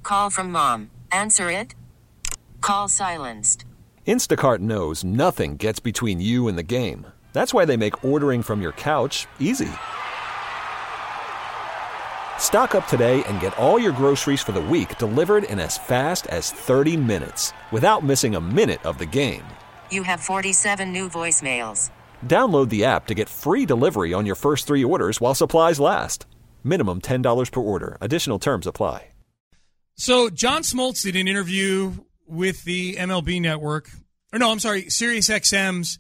Call from mom. Answer it. Call silenced. Instacart knows nothing gets between you and the game. That's why they make ordering from your couch easy. Stock up today and get all your groceries for the week delivered in as fast as 30 minutes without missing a minute of the game. You have 47 new voicemails. Download the app to get free delivery on your first 3 orders while supplies last. Minimum $10 per order. Additional terms apply. So John Smoltz did an interview with the MLB network. SiriusXM's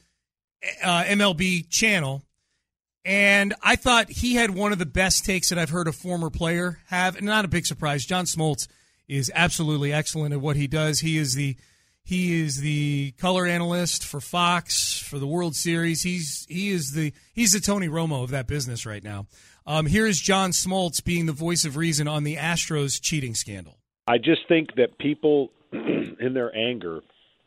MLB channel. And I thought he had one of the best takes that I've heard a former player have. And not a big surprise. John Smoltz is absolutely excellent at what he does. He is the color analyst for Fox for the World Series. He's the Tony Romo of that business right now. Here is John Smoltz being the voice of reason on the Astros cheating scandal. I just think that people in their anger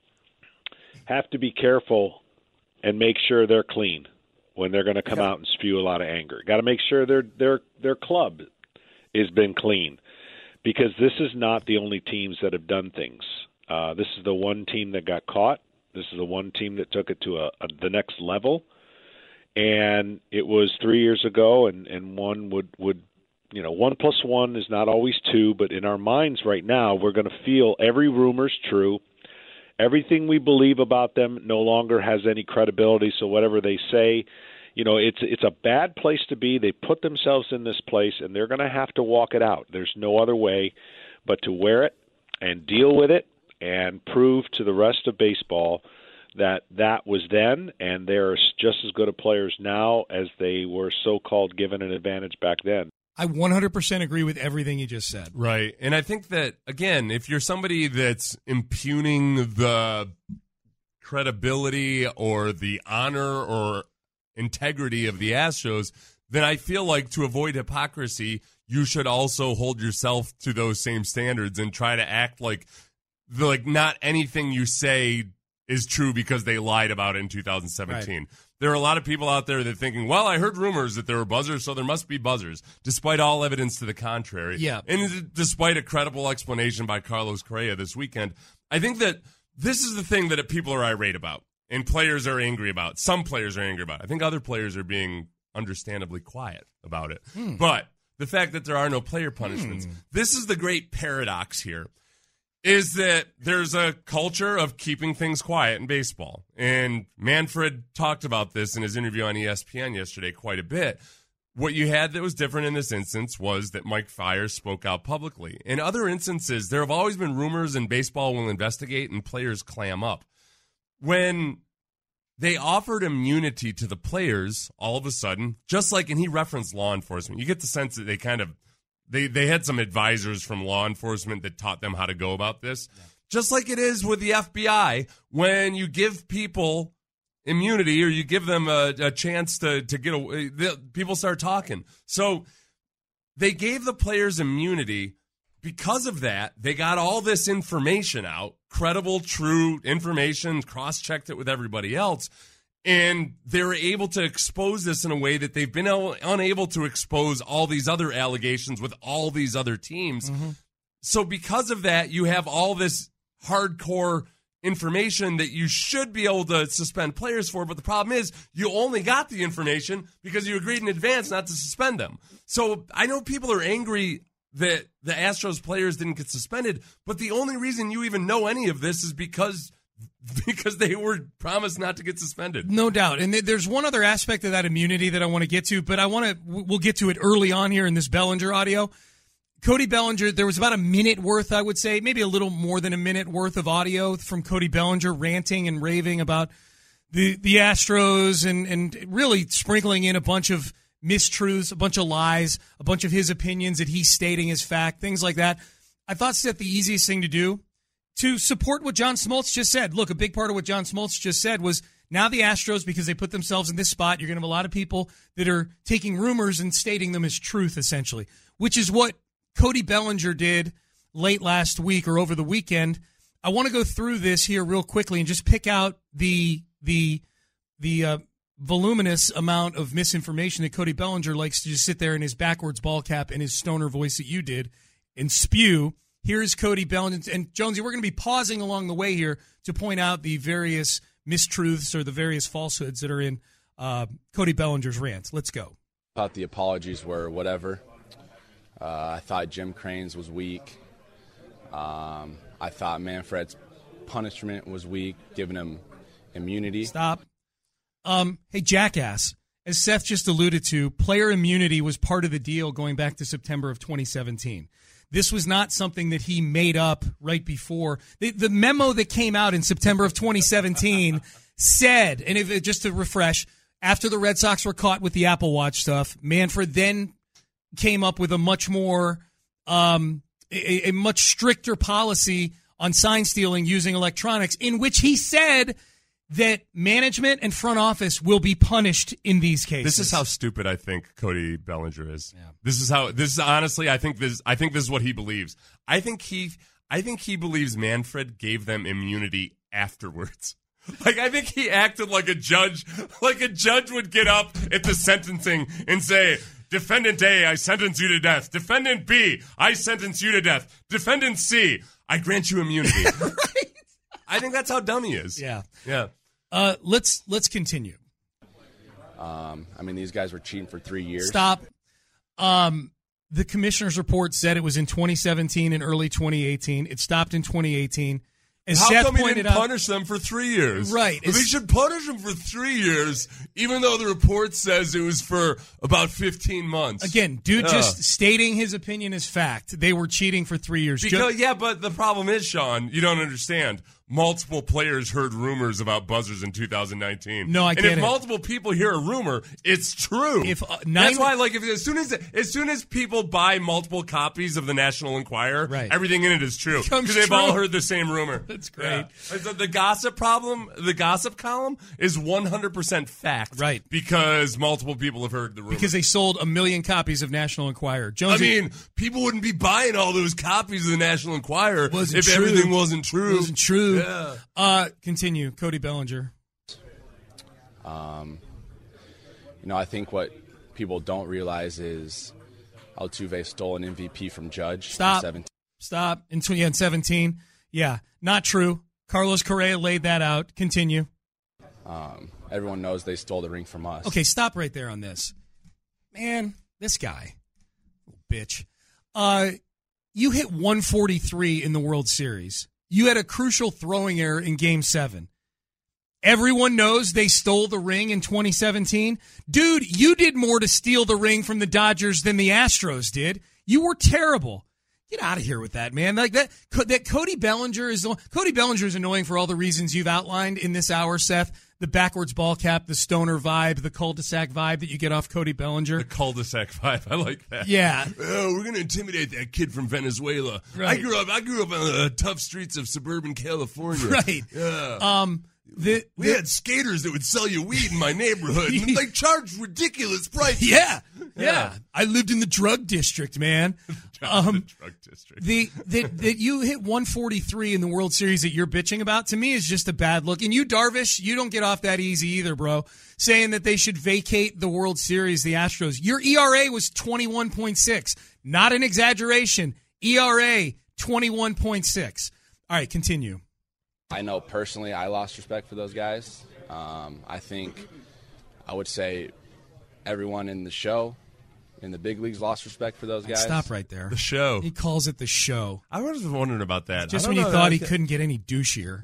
have to be careful and make sure they're clean when they're going to come out and spew a lot of anger. Got to make sure their club has been clean, because this is not the only teams that have done things. This is the one team that got caught. This is the one team that took it to the next level. And it was 3 years ago, and one would 1 + 1 is not always 2, but in our minds right now, we're going to feel every rumor's true. Everything we believe about them no longer has any credibility, so whatever they say, it's a bad place to be. They put themselves in this place, and they're going to have to walk it out. There's no other way but to wear it and deal with it and prove to the rest of baseball that was then, and they're just as good of players now as they were so-called given an advantage back then. I 100% agree with everything you just said. Right. And I think that, again, if you're somebody that's impugning the credibility or the honor or integrity of the Astros, then I feel like to avoid hypocrisy, you should also hold yourself to those same standards and try to act like not anything you say is true because they lied about it in 2017. Right. There are a lot of people out there that are thinking, well, I heard rumors that there were buzzers, so there must be buzzers, despite all evidence to the contrary. Yeah. And despite a credible explanation by Carlos Correa this weekend, I think that this is the thing that people are irate about and players are angry about. Some players are angry about. I think other players are being understandably quiet about it. But the fact that there are no player punishments, this is the great paradox here. Is that there's a culture of keeping things quiet in baseball. And Manfred talked about this in his interview on ESPN yesterday quite a bit. What you had that was different in this instance was that Mike Fiers spoke out publicly. In other instances, there have always been rumors, and baseball will investigate and players clam up. When they offered immunity to the players, all of a sudden, just like, and he referenced law enforcement, you get the sense that they had some advisors from law enforcement that taught them how to go about this. Yeah. Just like it is with the FBI, when you give people immunity or you give them a chance to get away, people start talking. So they gave the players immunity. Because of that, they got all this information out, credible, true information, cross-checked it with everybody else. And they were able to expose this in a way that they've been unable to expose all these other allegations with all these other teams. Mm-hmm. So because of that, you have all this hardcore information that you should be able to suspend players for. But the problem is you only got the information because you agreed in advance not to suspend them. So I know people are angry that the Astros players didn't get suspended, but the only reason you even know any of this is because they were promised not to get suspended. No doubt. And there's one other aspect of that immunity that I want to get to, but we'll get to it early on here in this Bellinger audio. Cody Bellinger, there was about a minute worth, I would say, maybe a little more than a minute worth of audio from Cody Bellinger ranting and raving about the Astros and really sprinkling in a bunch of mistruths, a bunch of lies, a bunch of his opinions that he's stating as fact, things like that. I thought that the easiest thing to do to support what John Smoltz just said. Look, a big part of what John Smoltz just said was now the Astros, because they put themselves in this spot, you're going to have a lot of people that are taking rumors and stating them as truth, essentially, which is what Cody Bellinger did late last week or over the weekend. I want to go through this here real quickly and just pick out the voluminous amount of misinformation that Cody Bellinger likes to just sit there in his backwards ball cap and his stoner voice that you did and spew Here's Cody Bellinger. And Jonesy, we're going to be pausing along the way here to point out the various mistruths or the various falsehoods that are in Cody Bellinger's rant. Let's go. I thought the apologies were whatever. I thought Jim Crane's was weak. I thought Manfred's punishment was weak, giving him immunity. Stop. Hey, jackass. As Seth just alluded to, player immunity was part of the deal going back to September of 2017. This was not something that he made up right before. The memo that came out in September of 2017 said, and just to refresh, after the Red Sox were caught with the Apple Watch stuff, Manfred then came up with a much more, a much stricter policy on sign stealing using electronics, in which he said that management and front office will be punished in these cases. This is how stupid I think Cody Bellinger is. Yeah. This is honestly, I think this is what he believes. I think he believes Manfred gave them immunity afterwards. Like, I think he acted like a judge would get up at the sentencing and say, Defendant A, I sentence you to death. Defendant B, I sentence you to death. Defendant C, I grant you immunity. Right. I think that's how dumb he is. Yeah. Yeah. Let's continue. These guys were cheating for 3 years. Stop. The commissioner's report said it was in 2017 and early 2018. It stopped in 2018. As How Seth come he pointed didn't out, punish them for 3 years? Right. They should punish them for 3 years, even though the report says it was for about 15 months. Again, dude just stating his opinion as fact. They were cheating for 3 years. But the problem is, Sean, you don't understand. Multiple players heard rumors about buzzers in 2019. No, I get it. And if multiple people hear a rumor, it's true. That's why, as soon as people buy multiple copies of the National Enquirer, right, everything in it is true because they've all heard the same rumor. That's great. Yeah. The gossip column is 100% fact, right? Because multiple people have heard the rumor. Because they sold 1 million copies of National Enquirer. Jonesy, people wouldn't be buying all those copies of the National Enquirer if true. everything wasn't true. Wasn't true. Yeah. Continue, Cody Bellinger. I think what people don't realize is Altuve stole an MVP from Judge. Stop. In 17. Yeah, not true. Carlos Correa laid that out. Continue. Everyone knows they stole the ring from us. Okay, stop right there on this. Man, this guy. Bitch. You hit 143 in the World Series. You had a crucial throwing error in Game 7. Everyone knows they stole the ring in 2017. Dude, you did more to steal the ring from the Dodgers than the Astros did. You were terrible. Get out of here with that, man. Like that Cody Bellinger is annoying for all the reasons you've outlined in this hour, Seth. The backwards ball cap, the stoner vibe, the cul-de-sac vibe that you get off Cody Bellinger. The cul-de-sac vibe. I like that. Yeah. Oh, we're going to intimidate that kid from Venezuela. Right. I grew up on the tough streets of suburban California. Right. Yeah. We had skaters that would sell you weed in my neighborhood. And they charged ridiculous prices. Yeah. I lived in the drug district, man. The drug district. That you hit 143 in the World Series that you're bitching about, to me, is just a bad look. And you, Darvish, you don't get off that easy either, bro. Saying that they should vacate the World Series, the Astros. Your ERA was 21.6. Not an exaggeration. ERA, 21.6. All right, continue. I know personally I lost respect for those guys. I think I would say everyone in the show, in the big leagues, lost respect for those guys. Stop right there. The show. He calls it the show. I was wondering about that. Just when you thought he couldn't get any douchier.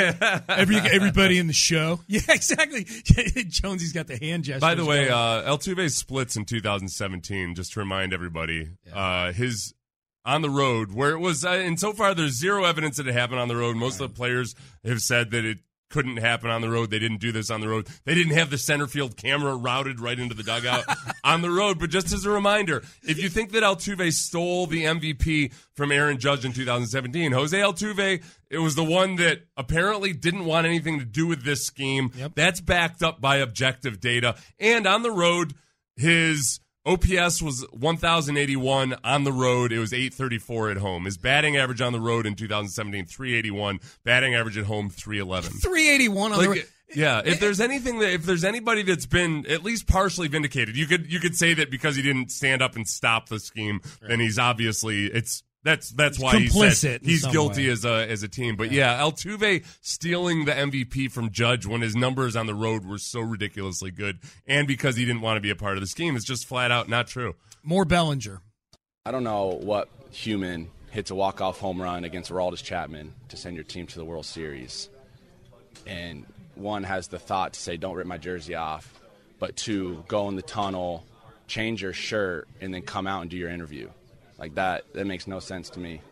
Everybody in the show. Yeah, exactly. Jonesy's got the hand gesture. By the way, Altuve splits in 2017, just to remind everybody. His on the road, where it was, and so far there's zero evidence that it happened on the road. Most of the players have said that it couldn't happen on the road. They didn't do this on the road. They didn't have the center field camera routed right into the dugout on the road. But just as a reminder, if you think that Altuve stole the MVP from Aaron Judge in 2017, Jose Altuve, it was the one that apparently didn't want anything to do with this scheme. Yep. That's backed up by objective data. And on the road, his OPS was 1,081 on the road. It was 834 at home. His batting average on the road in 2017, 381. Batting average at home, 311. 381 on the road. Yeah, if there's anybody that's been at least partially vindicated, you could say that because he didn't stand up and stop the scheme, then he's obviously, it's That's why he's guilty as a team. But yeah, Altuve stealing the MVP from Judge when his numbers on the road were so ridiculously good, and because he didn't want to be a part of the scheme, is just flat out not true. More Bellinger. I don't know what human hits a walk-off home run against Aroldis Chapman to send your team to the World Series, and one has the thought to say, don't rip my jersey off, but two, go in the tunnel, change your shirt, and then come out and do your interview. Like that makes no sense to me.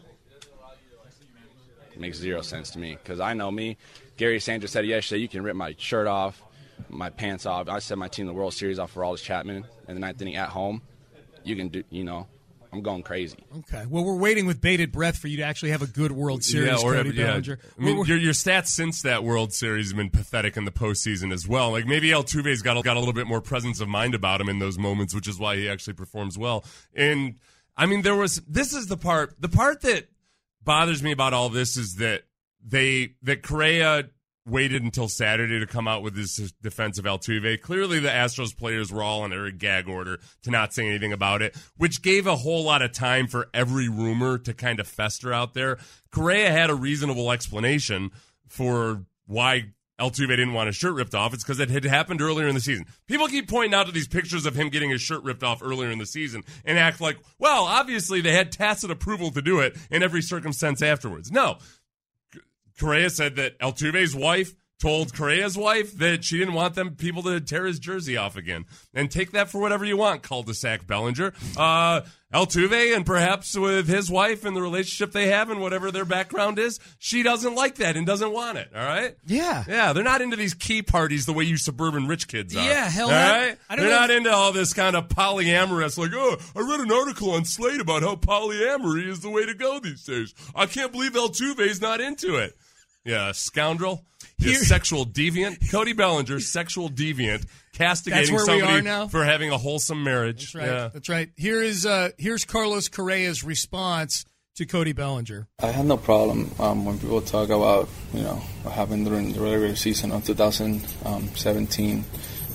It makes zero sense to me because I know me. Gary Sanchez said yesterday, you can rip my shirt off, my pants off. I sent my team the World Series off for Aroldis Chapman in the ninth inning at home. You can do, I'm going crazy. Okay. Well, we're waiting with bated breath for you to actually have a good World Series, Cody Bellinger. I mean, your stats since that World Series have been pathetic in the postseason as well. Like maybe Altuve's got a little bit more presence of mind about him in those moments, which is why he actually performs well. And I mean, this is the part that bothers me about all this is that Correa waited until Saturday to come out with his defense of Altuve. Clearly, the Astros players were all under a gag order to not say anything about it, which gave a whole lot of time for every rumor to kind of fester out there. Correa had a reasonable explanation for why Altuve didn't want his shirt ripped off. It's because it had happened earlier in the season. People keep pointing out to these pictures of him getting his shirt ripped off earlier in the season and act like, well, obviously they had tacit approval to do it in every circumstance afterwards. No. Correa said that Altuve's wife told Correa's wife that she didn't want people to tear his jersey off again. And take that for whatever you want, cul-de-sac Bellinger. Altuve, and perhaps with his wife and the relationship they have and whatever their background is, she doesn't like that and doesn't want it, all right? Yeah. Yeah, they're not into these key parties the way you suburban rich kids are. Yeah, hell all right? They're not into all this kind of polyamorous, like, oh, I read an article on Slate about how polyamory is the way to go these days. I can't believe Altuve's not into it. Yeah, scoundrel. Sexual deviant. Cody Bellinger, sexual deviant, castigating somebody for having a wholesome marriage. That's right. Yeah. That's right. Here's Carlos Correa's response to Cody Bellinger. I have no problem when people talk about what happened during the regular season of 2017.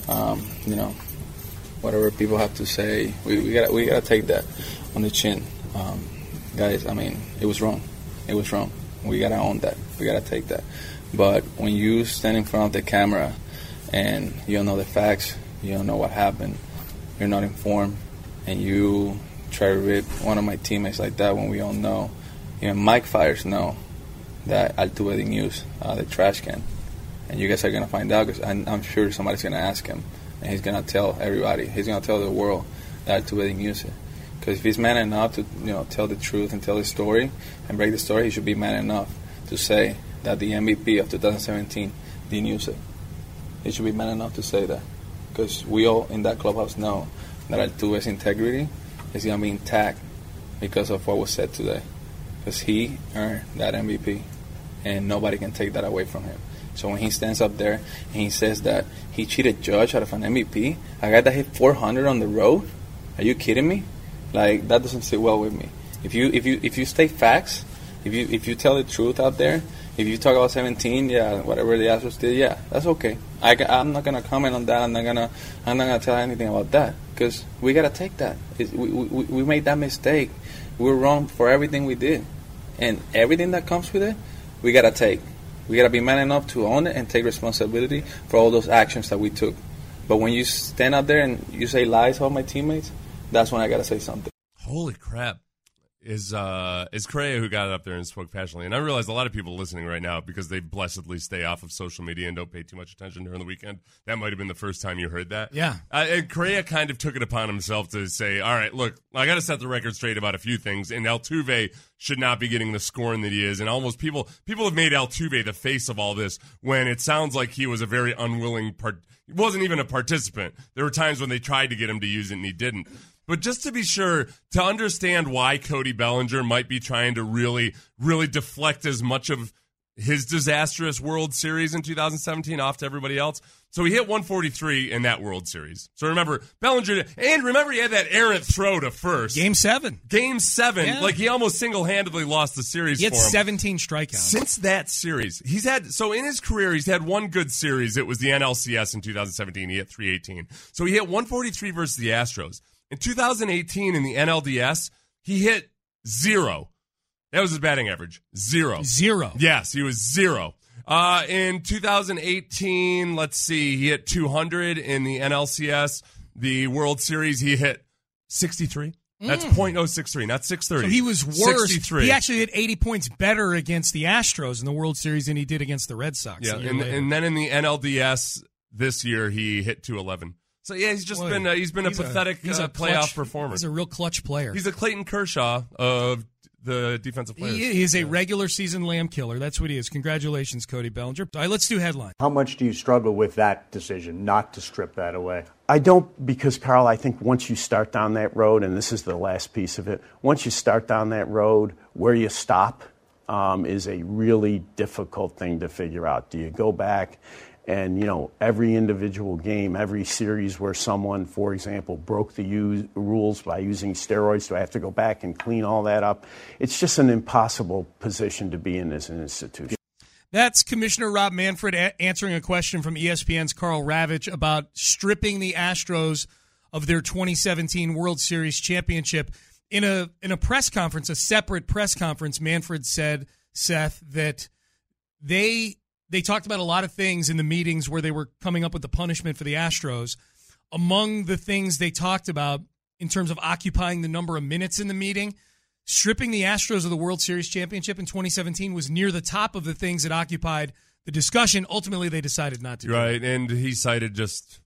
Whatever people have to say, we gotta take that on the chin, guys. I mean, it was wrong. It was wrong. We gotta own that. We gotta take that. But when you stand in front of the camera and you don't know the facts, you don't know what happened, you're not informed, and you try to rip one of my teammates like that when we all know, Mike Fiers know that Altuve didn't use the trash can, and you guys are gonna find out because I'm sure somebody's gonna ask him, and he's gonna tell everybody, he's gonna tell the world that Altuve didn't use it. Because if he's man enough to tell the truth and tell the story and break the story, he should be man enough to say that the MVP of 2017 didn't use it. He should be man enough to say that. Because we all in that clubhouse know that Altuve's integrity is going to be intact because of what was said today. Because he earned that MVP, and nobody can take that away from him. So when he stands up there and he says that he cheated Judge out of an MVP, a guy that hit 400 on the road, are you kidding me? Like, that doesn't sit well with me. If you state facts, if you tell the truth out there, if you talk about 17, yeah, whatever the Astros did, yeah, that's okay. I'm not gonna comment on that. I'm not gonna tell anything about that because we gotta take that. We made that mistake. We were wrong for everything we did, and everything that comes with it, we gotta take. We gotta be man enough to own it and take responsibility for all those actions that we took. But when you stand out there and you say lies about my teammates, that's when I gotta say something. Holy crap. Is Correa who got up there and spoke passionately. And I realize a lot of people listening right now, because they blessedly stay off of social media and don't pay too much attention during the weekend, that might have been the first time you heard that. Yeah. And Correa kind of took it upon himself to say, all right, look, I got to set the record straight about a few things, and Altuve should not be getting the scorn that he is. And almost people have made Altuve the face of all this when it sounds like he was a very unwilling he wasn't even a participant. There were times when they tried to get him to use it and he didn't. But just to be sure, to understand why Cody Bellinger might be trying to really, really deflect as much of his disastrous World Series in 2017 off to everybody else. So he hit 143 in that World Series. So remember, Bellinger, and remember he had that errant throw to first. Game 7. Yeah. Like he almost single-handedly lost the series for him. He had 17 strikeouts. Since that series, so in his career, he's had one good series. It was the NLCS in 2017. He hit 318. So he hit 143 versus the Astros. In 2018 in the NLDS, he hit 0. That was his batting average. 0. 0. Yes, he was 0. In 2018, let's see, he hit 200 in the NLCS. The World Series, he hit 63. That's .063, not 630. So he was worse. 63. He actually hit 80 points better against the Astros in the World Series than he did against the Red Sox. Yeah, and then in the NLDS this year, he hit 211. So yeah, he's just been a pathetic playoff performer. He's a real clutch player. He's a Clayton Kershaw of the defensive players. He is a regular season lamb killer. That's what he is. Congratulations, Cody Bellinger. All right, let's do headline. How much do you struggle with that decision not to strip that away? I don't, because, Carl, I think once you start down that road, and this is the last piece of it, once you start down that road, where you stop is a really difficult thing to figure out. Do you go back and, every individual game, every series where someone, for example, broke the rules by using steroids, do I have to go back and clean all that up? It's just an impossible position to be in as an institution. That's Commissioner Rob Manfred answering a question from ESPN's Carl Ravitch about stripping the Astros of their 2017 World Series championship. In a press conference, a separate press conference, Manfred said, Seth, that they talked about a lot of things in the meetings where they were coming up with the punishment for the Astros. Among the things they talked about in terms of occupying the number of minutes in the meeting, stripping the Astros of the World Series championship in 2017 was near the top of the things that occupied the discussion. Ultimately, they decided not to. Right, and he cited just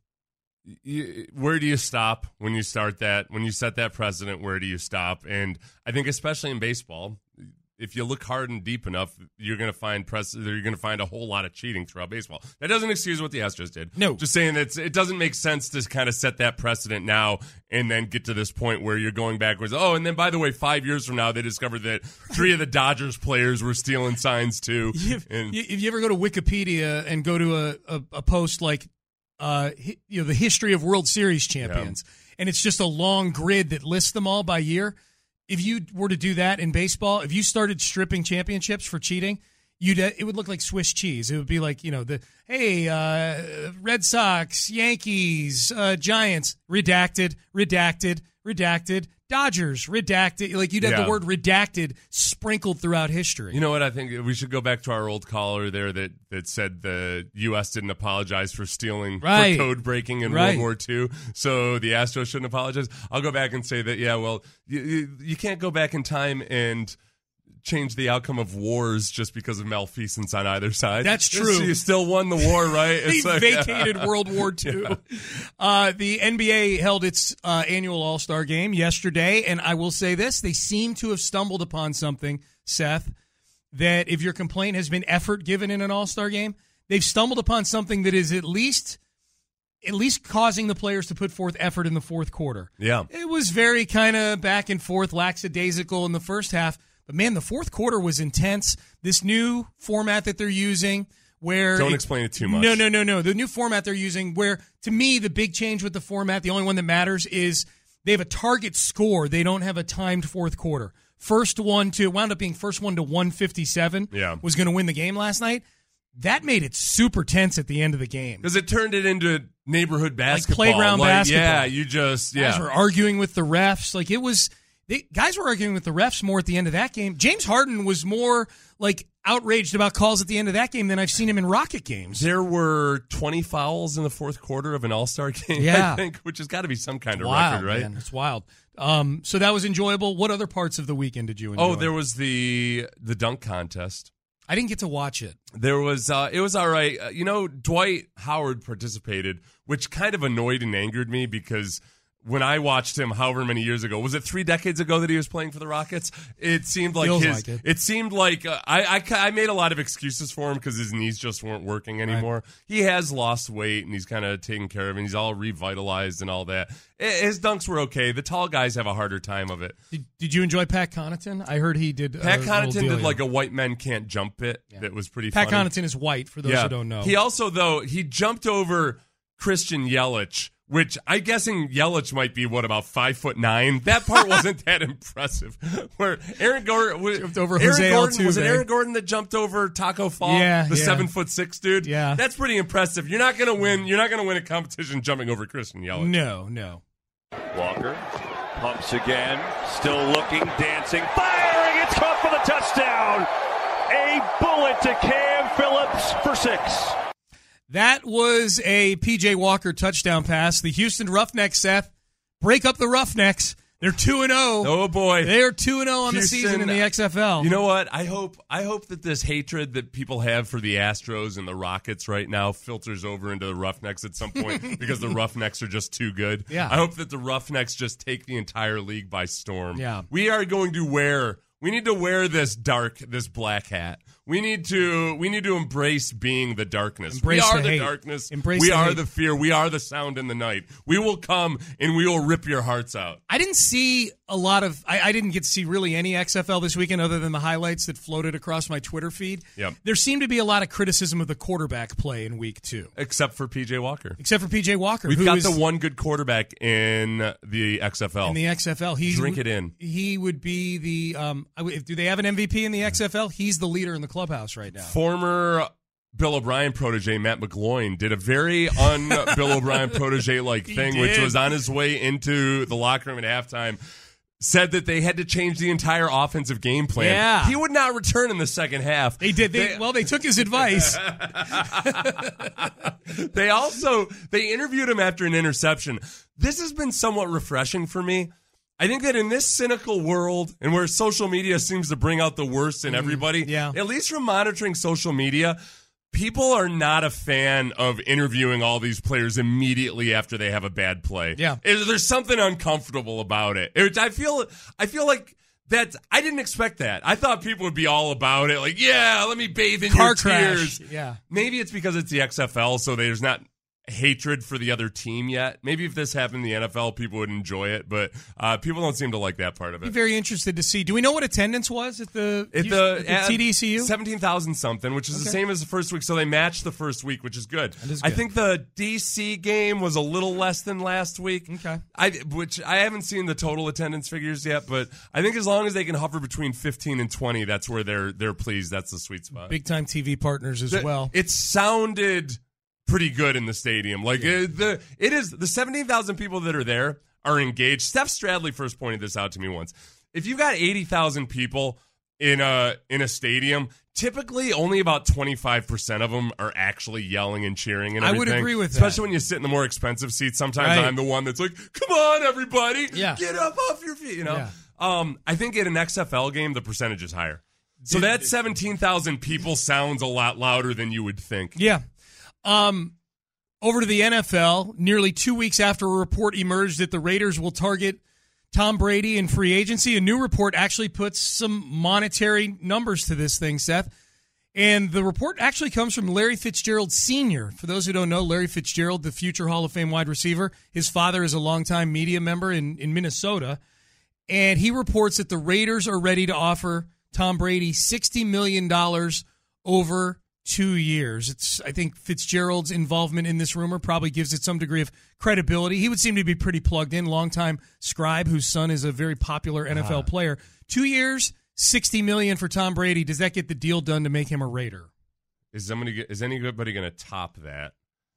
where do you stop when you start that? When you set that precedent, where do you stop? And I think especially in baseball, if you look hard and deep enough, you're going to find a whole lot of cheating throughout baseball. That doesn't excuse what the Astros did. No. Just saying that it doesn't make sense to kind of set that precedent now and then get to this point where you're going backwards. Oh, and then, by the way, 5 years from now, they discovered that 3 of the Dodgers players were stealing signs, too. If you ever go to Wikipedia and go to a post like the history of World Series champions, and it's just a long grid that lists them all by year, if you were to do that in baseball, if you started stripping championships for cheating, it would look like Swiss cheese. It would be like, Red Sox, Yankees, Giants, redacted, Dodgers, redacted. Like you'd have the word redacted sprinkled throughout history. You know what? I think we should go back to our old caller there that said the U.S. didn't apologize for stealing, for code breaking in World War II, so the Astros shouldn't apologize. I'll go back and say that, you can't go back in time and change the outcome of wars just because of malfeasance on either side. That's true. You still won the war, right? They vacated World War II. Yeah. The NBA held its annual All-Star game yesterday, and I will say this, they seem to have stumbled upon something, Seth, that if your complaint has been effort given in an All-Star game, they've stumbled upon something that is at least causing the players to put forth effort in the fourth quarter. Yeah. It was very kind of back and forth, lackadaisical in the first half. But, man, the fourth quarter was intense. This new format that they're using where... Don't explain it too much. No. The new format they're using where, to me, the big change with the format, the only one that matters is they have a target score. They don't have a timed fourth quarter. Wound up being first one to 157 was going to win the game last night. That made it super tense at the end of the game. Because it turned it into neighborhood basketball. Like playground basketball. Yeah, Guys were arguing with the refs. Like, it was... Guys were arguing with the refs more at the end of that game. James Harden was more outraged about calls at the end of that game than I've seen him in Rocket games. There were 20 fouls in the fourth quarter of an All-Star game, I think, which has got to be some kind of record, right? Man, it's wild. So that was enjoyable. What other parts of the weekend did you enjoy? Oh, there was the dunk contest. I didn't get to watch it. There was, it was all right. Dwight Howard participated, which kind of annoyed and angered me because when I watched him however many years ago, was it 3 decades ago that he was playing for the Rockets? It seemed like it seemed like I made a lot of excuses for him because his knees just weren't working anymore. Right. He has lost weight and he's kind of taken care of it. He's all revitalized and all that. His dunks were okay. The tall guys have a harder time of it. Did you enjoy Pat Connaughton? I heard he did. Pat Connaughton did like a white men can't jump bit. Yeah. That was pretty funny. Pat Connaughton is white, for those who don't know. He also, he jumped over Christian Yelich, which I'm guessing Yelich might be, about 5'9". That part wasn't that impressive. Where Aaron Gordon jumped over Jose Altuve. Was it Aaron Gordon that jumped over Taco Fall? Yeah, the 7'6" dude. Yeah, that's pretty impressive. You're not gonna win. You're not gonna win a competition jumping over Christian Yelich. No. Walker Pumps again. Still looking, dancing, firing. It's caught for the touchdown. A bullet to Cam Phillips for 6. That was a P.J. Walker touchdown pass. The Houston Roughnecks, Seth, break up the Roughnecks. They're 2-0. Oh boy, they are 2-0 on Houston, the season in the XFL. You know what? I hope that this hatred that people have for the Astros and the Rockets right now filters over into the Roughnecks at some point because the Roughnecks are just too good. Yeah. I hope that the Roughnecks just take the entire league by storm. Yeah. We need to wear this black hat. We need to embrace being the darkness. We are the darkness. We are the fear. We are the sound in the night. We will come and we will rip your hearts out. I didn't see a lot of. I didn't get to see really any XFL this weekend other than the highlights that floated across my Twitter feed. Yep. There seemed to be a lot of criticism of the quarterback play in week 2. Except for P.J. Walker. We've got the one good quarterback in the XFL. In the XFL. Drink it in. He would be the. Do they have an MVP in the XFL? He's the leader in the clubhouse right now. Former Bill O'Brien protege Matt McGloin did a very un-Bill O'Brien protege-like thing, which was on his way into the locker room at halftime. Said that they had to change the entire offensive game plan. Yeah. He would not return in the second half. They did. They took his advice. They interviewed him after an interception. This has been somewhat refreshing for me. I think that in this cynical world and where social media seems to bring out the worst in everybody, at least from monitoring social media, people are not a fan of interviewing all these players immediately after they have a bad play. Yeah. There's something uncomfortable about it. I feel like that. I didn't expect that. I thought people would be all about it. Like, yeah, let me bathe in your tears. Yeah. Maybe it's because it's the XFL, so there's not hatred for the other team yet. Maybe if this happened in the NFL, people would enjoy it, but people don't seem to like that part of it. Be very interested to see. Do we know what attendance was at the TDCU? 17,000 something, which is the same as the first week, so they matched the first week, which is good. That is I good. think the DC game was a little less than last week. Okay. Which I haven't seen the total attendance figures yet, but I think as long as they can hover between 15 and 20, that's where they're pleased. That's the sweet spot. Big time TV partners as well. It sounded pretty good in the stadium. Like it is the 17,000 people that are there are engaged. Steph Stradley first pointed this out to me once. If you've got 80,000 people in a stadium, typically only about 25% of them are actually yelling and cheering and everything. I would agree with that. Especially when you sit in the more expensive seats. Sometimes I'm the one that's like, come on, everybody. Yeah. Get up off your feet, Yeah. I think in an XFL game, the percentage is higher. So that 17,000 people sounds a lot louder than you would think. Yeah. Over to the NFL, nearly 2 weeks after a report emerged that the Raiders will target Tom Brady in free agency, a new report actually puts some monetary numbers to this thing, Seth. And the report actually comes from Larry Fitzgerald Sr. For those who don't know, Larry Fitzgerald, the future Hall of Fame wide receiver, his father is a longtime media member in Minnesota. And he reports that the Raiders are ready to offer Tom Brady $60 million over 2 years. I think Fitzgerald's involvement in this rumor probably gives it some degree of credibility. He would seem to be pretty plugged in. Longtime scribe whose son is a very popular NFL player. 2 years, $60 million for Tom Brady. Does that get the deal done to make him a Raider? Is anybody going to top that?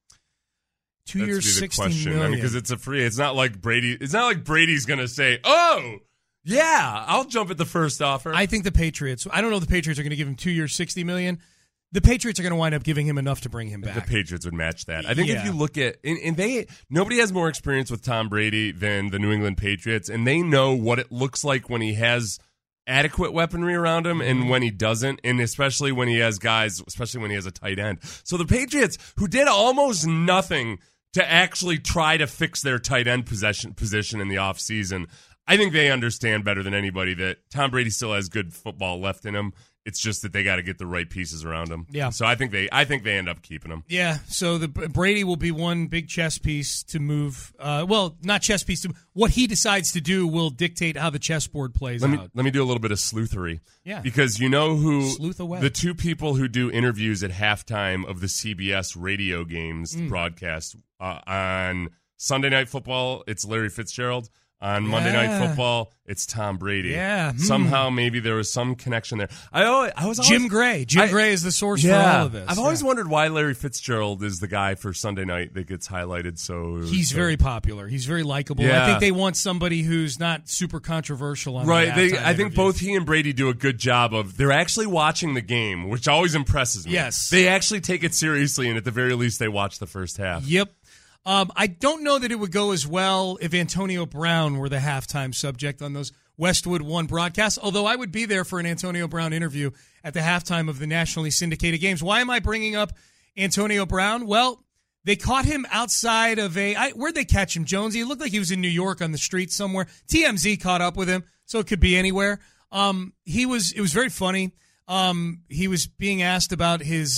2 years, $60 million. I mean, because it's a free. It's not like Brady. It's not like Brady's going to say, "Oh, yeah, I'll jump at the first offer." I think the Patriots. I don't know if the Patriots are going to give him 2 years, $60 million. The Patriots are going to wind up giving him enough to bring him back. The Patriots would match that. I think if you look at nobody has more experience with Tom Brady than the New England Patriots, and they know what it looks like when he has adequate weaponry around him and when he doesn't, and especially when he has guys, especially when he has a tight end. So the Patriots, who did almost nothing to actually try to fix their tight end position in the offseason, I think they understand better than anybody that Tom Brady still has good football left in him. It's just that they got to get the right pieces around him. Yeah. So I think they end up keeping him. Yeah. So the Brady will be one big chess piece to move. Not chess piece. What he decides to do will dictate how the chessboard plays out. Let me do a little bit of sleuthery. Yeah. Because you know who Sleuth away. The two people who do interviews at halftime of the CBS radio games broadcast on Sunday Night Football, it's Larry Fitzgerald. on Monday Night Football, it's Tom Brady. Yeah. Somehow, maybe there was some connection there. I was always, Jim Gray. Jim Gray is the source for all of this. I've always wondered why Larry Fitzgerald is the guy for Sunday night that gets highlighted. He's very popular. He's very likable. Yeah. I think they want somebody who's not super controversial on right. the I think both he and Brady do a good job of they're actually watching the game, which always impresses me. Yes. They actually take it seriously, and at the very least, they watch the first half. Yep. I don't know that it would go as well if Antonio Brown were the halftime subject on those Westwood One broadcasts, although I would be there for an Antonio Brown interview at the halftime of the nationally syndicated games. Why am I bringing up Antonio Brown? Well, they caught him outside of where'd they catch him, Jonesy? It looked like he was in New York on the street somewhere. TMZ caught up with him, so it could be anywhere. It was very funny. He was being asked about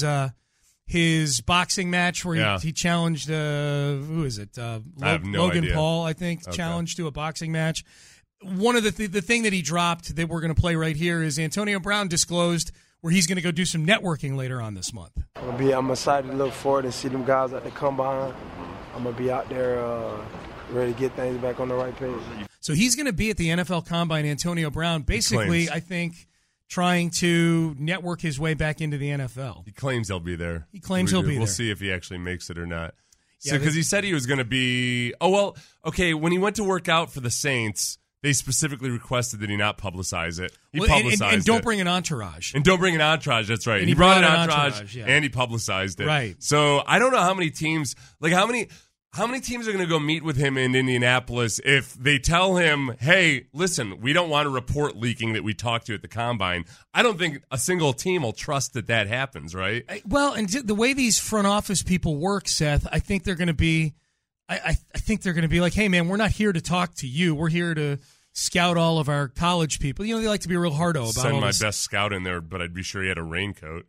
his boxing match where he challenged who is it? I have no Logan idea. Paul, I think, challenged to a boxing match. One of the thing that he dropped that we're going to play right here is Antonio Brown disclosed where he's going to go do some networking later on this month. I'm excited to look forward and see them guys at the combine. I'm going to be out there ready to get things back on the right page. So he's going to be at the NFL Combine, Antonio Brown, basically, I think, trying to network his way back into the NFL. He claims he'll be there. We'll see if he actually makes it or not. Because he said he was going to be – when he went to work out for the Saints, they specifically requested that he not publicize it. He publicized it. And don't bring an entourage. And don't bring an entourage, that's right. And he brought an entourage and he publicized it. Right. So I don't know how many teams – how many teams are going to go meet with him in Indianapolis if they tell him, hey, listen, we don't want a report leaking that we talked to at the Combine? I don't think a single team will trust that happens, right? Well, and the way these front office people work, Seth, I think they're going to be I think they're going to be like, hey, man, we're not here to talk to you. We're here to scout all of our college people. You know, they like to be real hardo about Send all my this. best scout in there, but I'd be sure he had a raincoat.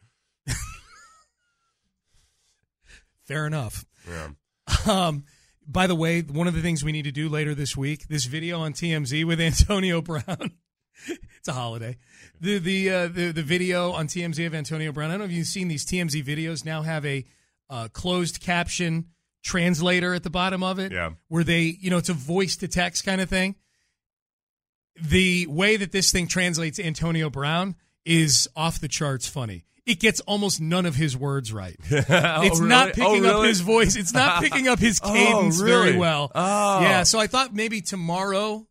Fair enough. Yeah. By the way, one of the things we need to do later this week, this video on TMZ with Antonio Brown. It's a holiday. The video on TMZ of Antonio Brown. I don't know if you've seen these TMZ videos now have a closed caption translator at the bottom of it. Yeah. Where they, it's a voice to text kind of thing. The way that this thing translates Antonio Brown is off the charts funny. It gets almost none of his words right. It's not picking up his voice. It's not picking up his cadence very well. Oh. Yeah, so I thought maybe tomorrow,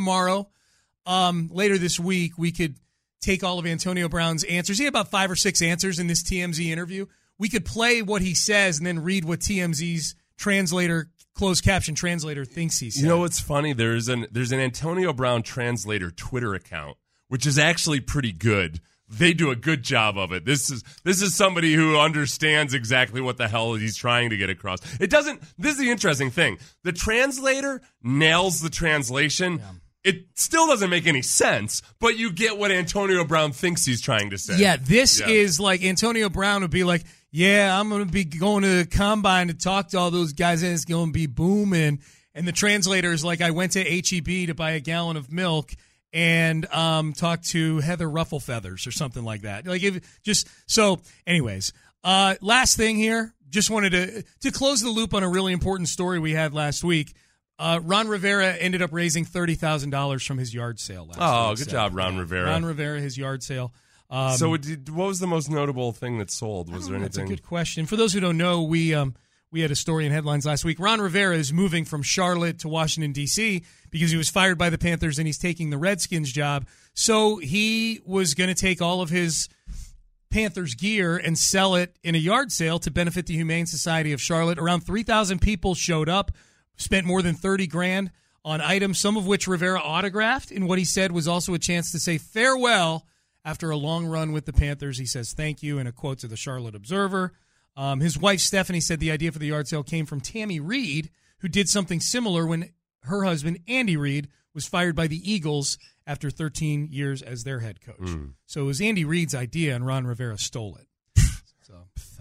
later this week, we could take all of Antonio Brown's answers. He had about 5 or 6 answers in this TMZ interview. We could play what he says and then read what TMZ's translator, closed caption translator, thinks he said. You know what's funny? There's an Antonio Brown translator Twitter account, which is actually pretty good. They do a good job of it. This is somebody who understands exactly what the hell he's trying to get across. This is the interesting thing. The translator nails the translation. Yeah. It still doesn't make any sense, but you get what Antonio Brown thinks he's trying to say. Yeah, this is like Antonio Brown would be like, yeah, I'm going to be going to the Combine to talk to all those guys, and it's going to be booming. And the translator is like, I went to H-E-B to buy a gallon of milk and talk to Heather Rufflefeathers or something like that. Anyways, last thing here, just wanted to close the loop on a really important story we had last week. Ron Rivera ended up raising $30,000 from his yard sale last week. Oh, good job, Ron Rivera. Ron Rivera, his yard sale. So what was the most notable thing that sold? Was there anything? That's a good question. For those who don't know, we had a story in headlines last week. Ron Rivera is moving from Charlotte to Washington, D.C. because he was fired by the Panthers and he's taking the Redskins job. So he was going to take all of his Panthers gear and sell it in a yard sale to benefit the Humane Society of Charlotte. Around 3,000 people showed up, spent more than $30,000 on items, some of which Rivera autographed. And what he said was also a chance to say farewell after a long run with the Panthers. He says thank you in a quote to the Charlotte Observer. His wife, Stephanie, said the idea for the yard sale came from Tammy Reed, who did something similar when her husband, Andy Reid, was fired by the Eagles after 13 years as their head coach. So it was Andy Reid's idea, and Ron Rivera stole it. Pathetic.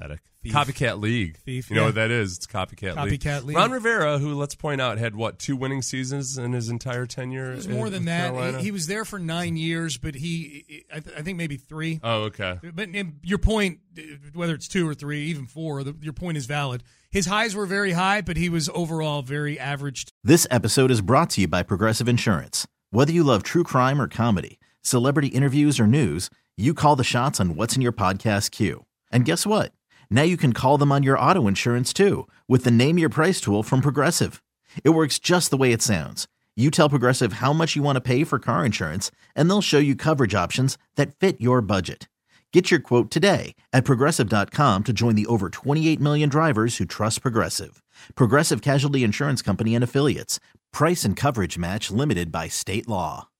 Copycat League. Thief, you know yeah. what that is? It's Copycat League. Ron Rivera, who, let's point out, had, 2 winning seasons in his entire tenure? It was more than that. He was there for 9 years, but I think maybe 3. Oh, okay. But your point, whether it's 2 or 3, even 4, your point is valid. His highs were very high, but he was overall very average. This episode is brought to you by Progressive Insurance. Whether you love true crime or comedy, celebrity interviews or news, you call the shots on what's in your podcast queue. And guess what? Now you can call them on your auto insurance too with the Name Your Price tool from Progressive. It works just the way it sounds. You tell Progressive how much you want to pay for car insurance, and they'll show you coverage options that fit your budget. Get your quote today at Progressive.com to join the over 28 million drivers who trust Progressive. Progressive Casualty Insurance Company and Affiliates. Price and coverage match limited by state law.